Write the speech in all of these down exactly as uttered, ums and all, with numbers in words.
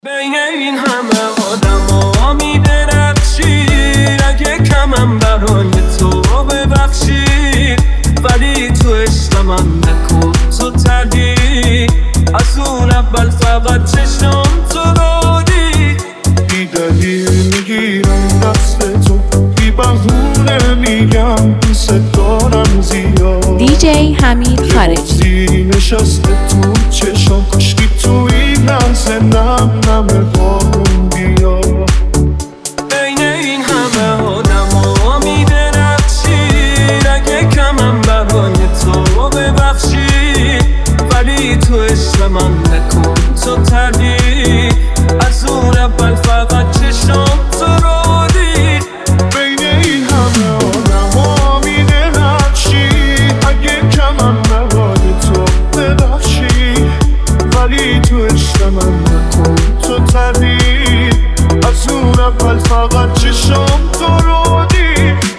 بین این همه آدم ها میدرخشی، اگه کمم برای تو ببخشی، ولی تو عشق من نکن تو تردی، از اون اول فقط چشم تو رو دید. بی دلیل میگیرم دست تو، بی بهونه میگم دوست دارم زیاد. دی جی حمید خارجی نشسته تو چشم، کشکی تو این لحظه نم نم بارون بیا. بین این همه آدم ها میدرخشی، اگه کمم برای تو ببخشی، ولی تو عشق من نکن تو تردی، از اون اول فقط چشم تو رو دید. بین این همه آدم ها میدرخشی، اگه کمم برای تو ببخشی، ولی تو عشق من نکن تو تردی، از اون اول فقط چشم تو رو دید.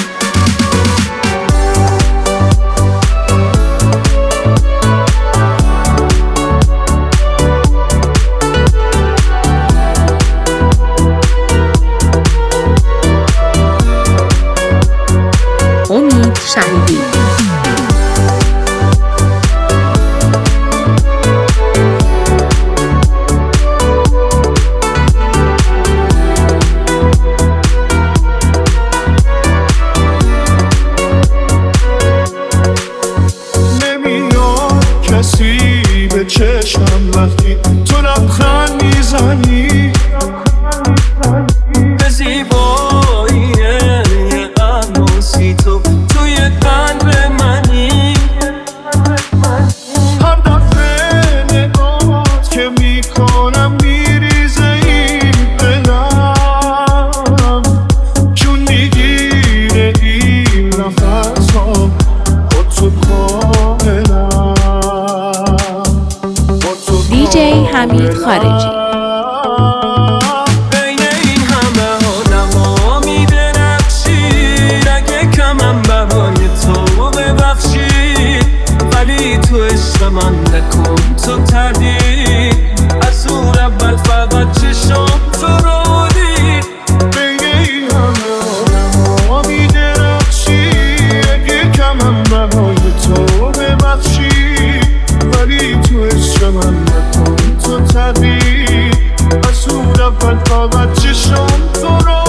امید شهیدی نمیاد کسی به چشم وقتی تو لبخند میزنی، به زیبایی قناسی تو توی قلب منی. هر دفعه نگاهت که میکنم میریزه این دلم، چون میگیره این نفس ها با تو کاملم، با تو دی جی حمید خارجی بین این همه آدم ها میدرخشی، اگه کمم برای تو ببخشی، ولی تو عشق من نکن تو تردی، از اون اول فقط چشم تو رو دید. بین این همه آدم ها میدرخشی، اگه کمم برای تو ببخشی، ولی تو عشق من نکن تو تردی، از اون اول فقط چشم تو رو